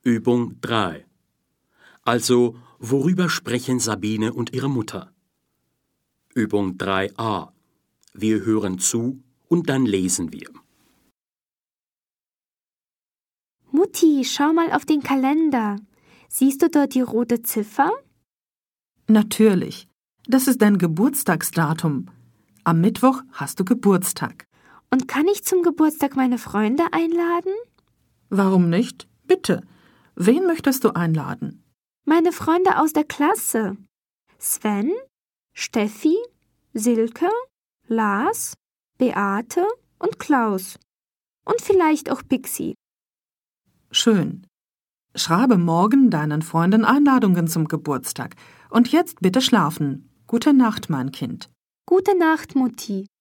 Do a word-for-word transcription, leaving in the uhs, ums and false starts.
Übung drei. Also, worüber sprechen Sabine und ihre Mutter? Übung drei a. Wir hören zu und dann lesen wir. Mutti, schau mal auf den Kalender. Siehst du dort die rote Ziffer? Natürlich. Das ist dein Geburtstagsdatum. Am Mittwoch hast du Geburtstag. Und kann ich zum Geburtstag meine Freunde einladen? Warum nicht? Bitte. Wen möchtest du einladen? Meine Freunde aus der Klasse. Sven, Steffi, Silke, Lars, Beate und Klaus. Und vielleicht auch Pixie. Schön. Schreibe morgen deinen Freunden Einladungen zum Geburtstag. Und jetzt bitte schlafen. Gute Nacht, mein Kind. Gute Nacht, Mutti.